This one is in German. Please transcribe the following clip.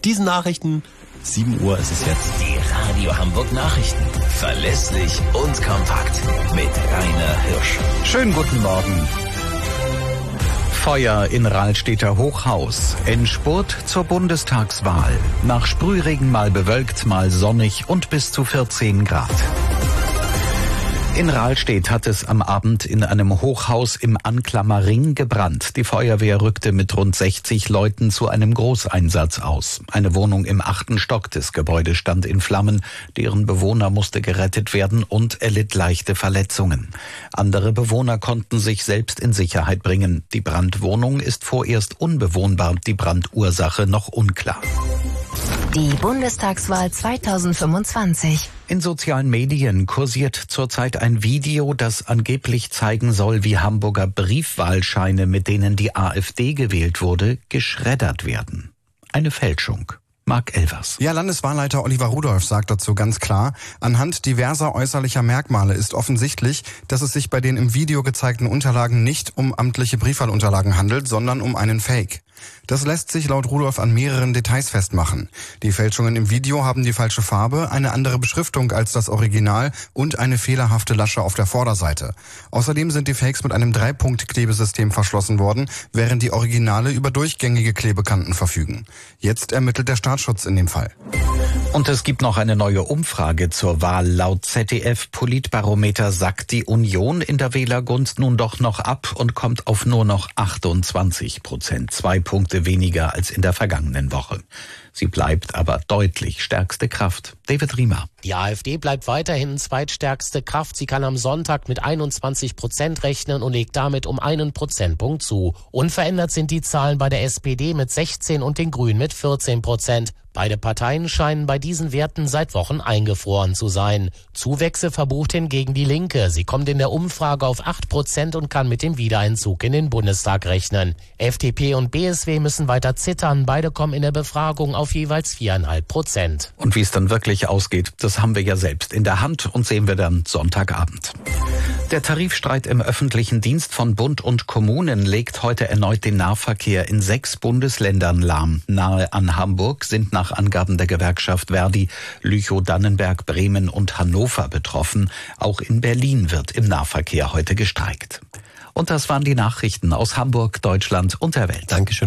diesen Nachrichten. 7 Uhr ist es jetzt. Die Radio Hamburg Nachrichten. Verlässlich und kompakt. Mit Rainer Hirsch. Schönen guten Morgen. Feuer in Rahlstedter Hochhaus. Endspurt zur Bundestagswahl. Nach Sprühregen mal bewölkt, mal sonnig und bis zu 14 Grad. In Rahlstedt hat es am Abend in einem Hochhaus im Anklammer Ring gebrannt. Die Feuerwehr rückte mit rund 60 Leuten zu einem Großeinsatz aus. Eine Wohnung im 8. Stock des Gebäudes stand in Flammen. Deren Bewohner musste gerettet werden und erlitt leichte Verletzungen. Andere Bewohner konnten sich selbst in Sicherheit bringen. Die Brandwohnung ist vorerst unbewohnbar, die Brandursache noch unklar. Die Bundestagswahl 2025. In sozialen Medien kursiert zurzeit ein Video, das angeblich zeigen soll, wie Hamburger Briefwahlscheine, mit denen die AfD gewählt wurde, geschreddert werden. Eine Fälschung. Marc Elvers. Ja, Landeswahlleiter Oliver Rudolph sagt dazu ganz klar, anhand diverser äußerlicher Merkmale ist offensichtlich, dass es sich bei den im Video gezeigten Unterlagen nicht um amtliche Briefwahlunterlagen handelt, sondern um einen Fake. Das lässt sich laut Rudolph an mehreren Details festmachen. Die Fälschungen im Video haben die falsche Farbe, eine andere Beschriftung als das Original und eine fehlerhafte Lasche auf der Vorderseite. Außerdem sind die Fakes mit einem 3-Punkt-Klebesystem verschlossen worden, während die Originale über durchgängige Klebekanten verfügen. Jetzt ermittelt der Staatsschutz in dem Fall. Und es gibt noch eine neue Umfrage zur Wahl. Laut ZDF-Politbarometer sackt die Union in der Wählergunst nun doch noch ab und kommt auf nur noch 28%, 2 Punkte weniger als in der vergangenen Woche. Sie bleibt aber deutlich stärkste Kraft. David Riemer. Die AfD bleibt weiterhin zweitstärkste Kraft. Sie kann am Sonntag mit 21% rechnen und legt damit um 1 Prozentpunkt zu. Unverändert sind die Zahlen bei der SPD mit 16 und den Grünen mit 14%. Beide Parteien scheinen bei diesen Werten seit Wochen eingefroren zu sein. Zuwächse verbucht hingegen die Linke. Sie kommt in der Umfrage auf 8% und kann mit dem Wiedereinzug in den Bundestag rechnen. FDP und BSW müssen weiter zittern. Beide kommen in der Befragung auf jeweils 4,5%. Und wie es dann wirklich ausgeht, das haben wir ja selbst in der Hand und sehen wir dann Sonntagabend. Der Tarifstreit im öffentlichen Dienst von Bund und Kommunen legt heute erneut den Nahverkehr in 6 Bundesländern lahm. Nahe an Hamburg sind nach Angaben der Gewerkschaft Verdi Lüchow-Dannenberg, Bremen und Hannover betroffen. Auch in Berlin wird im Nahverkehr heute gestreikt. Und das waren die Nachrichten aus Hamburg, Deutschland und der Welt. Dankeschön.